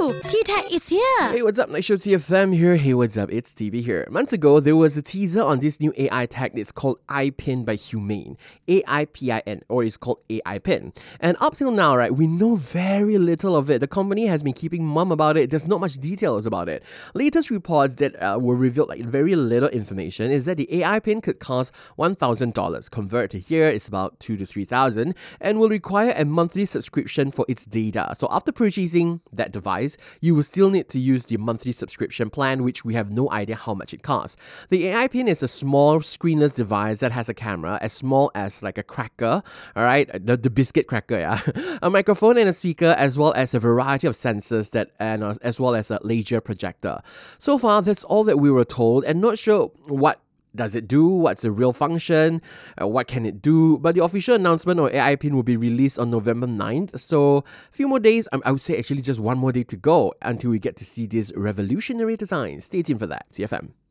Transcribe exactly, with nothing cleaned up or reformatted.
Woohoo! T-Tech is here! Hey, what's up? Night Show T F M here. Hey, what's up? It's T B here. Months ago, there was a teaser on this new A I tech. It's called iPin by Humane. A I P I N, or it's called A I Pin. And up till now, right, we know very little of it. The company has been keeping mum about it. There's not much details about it. Latest reports that uh, were revealed, like very little information, is that the A I Pin could cost one thousand dollars. Convert to here, it's about two to three thousand, and will require a monthly subscription for its data. So after purchasing that device, you will still need to use the monthly subscription plan, which we have no idea how much it costs. The A I Pin is a small screenless device that has a camera as small as like a cracker, all right, the, the biscuit cracker, yeah, a microphone and a speaker, as well as a variety of sensors that, and uh, as well as a laser projector. So far, that's all that we were told, and not sure what does it do? What's the real function? Uh, what can it do? But the official announcement of A I Pin will be released on November ninth. So a few more days, I would say actually just one more day to go until we get to see this revolutionary design. Stay tuned for that. T F M.